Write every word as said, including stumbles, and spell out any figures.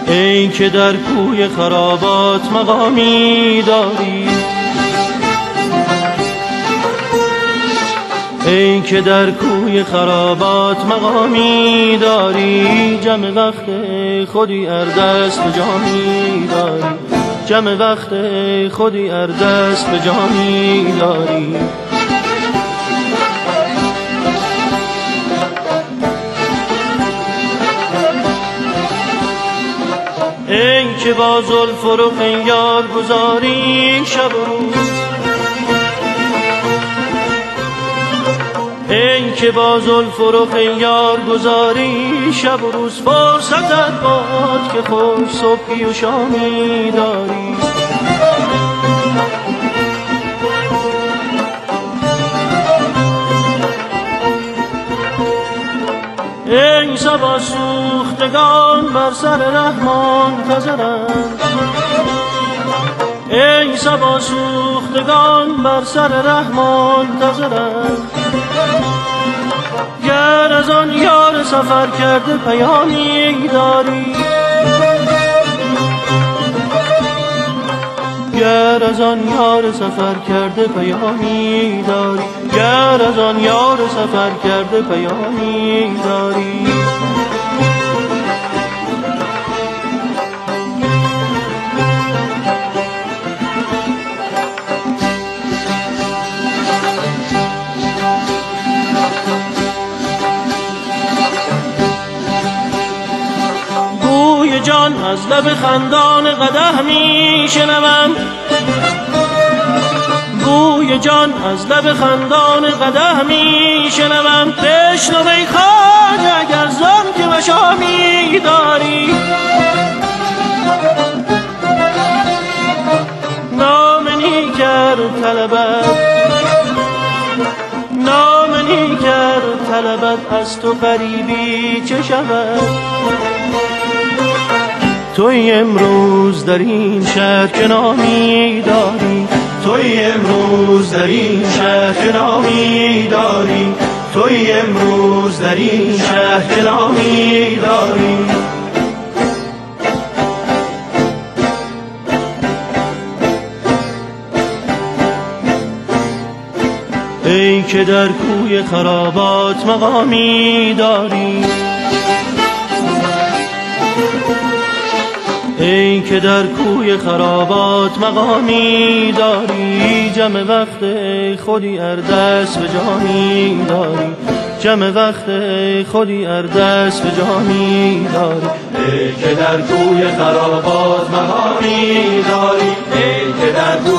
ای که در کوی خرابات مقامی داری، ای که در کوی خرابات مقامی داری، جمع وقت خودی اردست به جامی داری، جمع وقت خودی اردست به جامی داری. ای که با زلف و رخ یار گذاری شب و روز، ای که با زلف و رخ یار گذاری شب و روز، فرصتت باد که خوش صبحی و شامی داری. ای صبا سوختگان بر سر رحمان منتظرند، ای صبا سوختگان بر سر رحمان منتظرند، گر از آن یار سفر کرده پیامی داری، گر از آن یار سفر کرده پیامی داری، گر از آن یار سفر کرده پیامی داری. بوی جان از لب خندان قدح می شنوم، بوی جان از لب خندان قدح می شنوم، بشنو ای خواجه اگر زان که مشامی داری. نام نیکر طلبت، نام نیکر طلبت از تو غریبی چه شود، توی امروز در این شهر که نامی داری، توی امروز در این شهر که نامی داری، توی امروز در این شهر که نامی داری. ای که در کوی خرابات مقامی داری، ای که در کوی خرابات مقامی داری، جمع وقت خودی اردست به جامی داری، جمع وقت خودی اردست به جامی داری. ای که در کوی خرابات مقامی داری، ای که در کوی